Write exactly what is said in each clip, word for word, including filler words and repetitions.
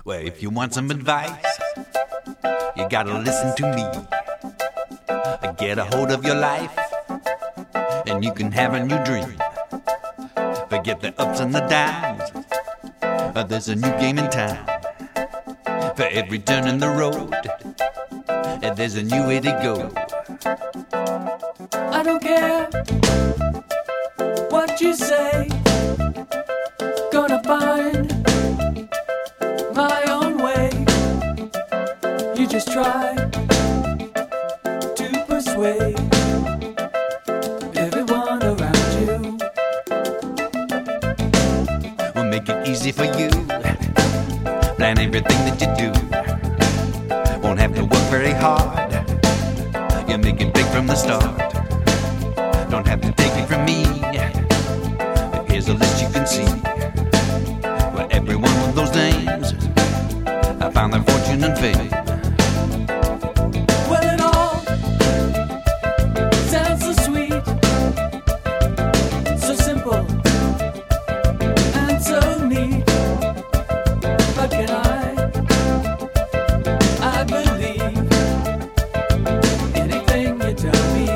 Well, if you want some advice, you gotta listen to me. Get a hold of your life, and you can have a new dream. Forget the ups and the downs. There's a new game in town. For every turn in the road, there's a new way to go. I don't care what you say. Gonna find my own way. You just try to persuade everyone around you. We'll make it easy for you. Plan everything that you do. Won't have to work very hard. You make it big from the start. Don't have to take it from me. Here's a list you can see. Where every one of those names I found their fortune and fame. Well, it all sounds so sweet, so simple and so neat. But can I, I believe anything you tell me.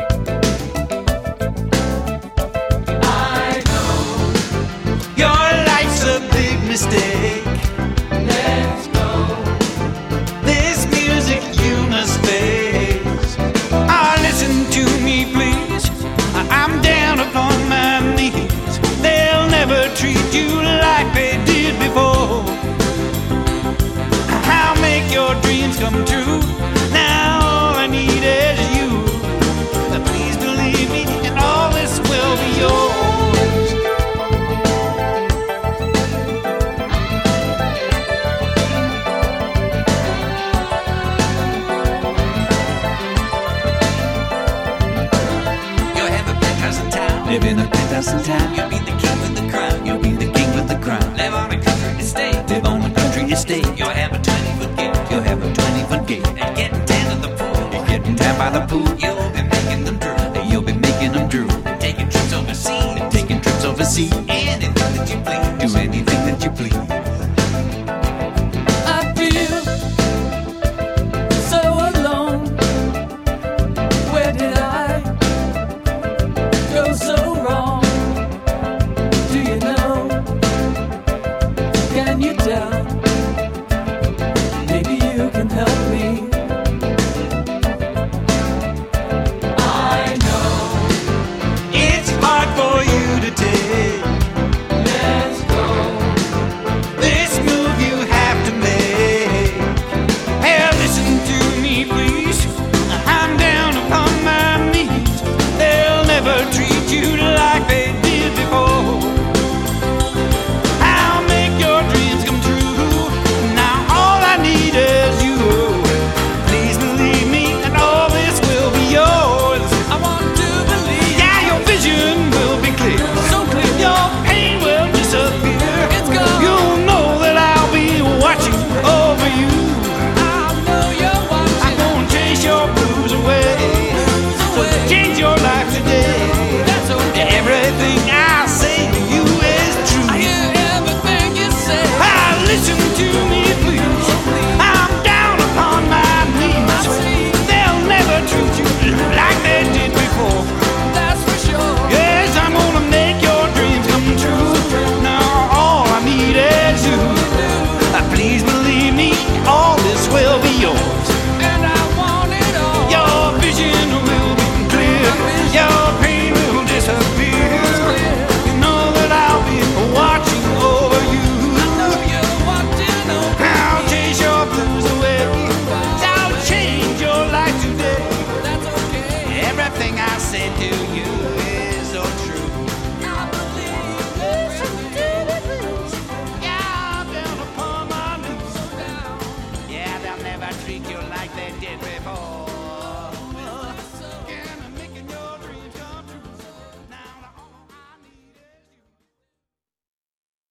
I know Your life's a big mistake. let's go. This music you must face. Ah, listen to me, please. I'm down upon my knees. They'll never treat you like they did before. I'll make your dreams come true. Now all I need is you. Please believe me, and all this will be yours. You'll have a penthouse in town. Live in a penthouse in town. You'll be the king with the crown. You'll be the king with the crown. Live on a country estate. Live on a country estate. You'll have a twenty foot gate. You'll have a twenty foot gate. And getting tan at the pool. You're getting tan by the pool. You'll be making them drool. You'll be making them drool. Taking trips overseas. Taking trips overseas. Anything that you please. Do anything that you please. I feel so alone. Where did I go so wrong? Do you know? Can you tell? Maybe you can help me. I know. It's hard for you to take. Let's go. This move you have to make. Hey, listen to me, please. I'm down upon my knees. They'll never treat you like they did before. I'll make your dreams come true. Now all I need is you. Please believe me, and all this will be yours. I want to believe. Yeah, your vision will be clear. So clear. Your pain will disappear. It's gone. You'll know that I'll be watching over you. I know you're I'm watching. gonna chase your blues away. So change your life today. That's okay. Everything I say to you is true. I hear everything you say. Ah, listen to me, please. I'm down upon my knees. They'll never treat you like they did before. That's for sure. Yes, I'm gonna make your dreams come true. Now all I need is you. Ah, please believe me, all this will be yours. And I want it all. Your vision will be clear. Your pain will disappear. You know that I'll be watching over you. I know you're watching over. I'll chase your blues away. I'll change your life today. That's okay. Everything I say to you is so true. I believe this. Yeah, I'm down upon my knees. Yeah, they'll never treat you like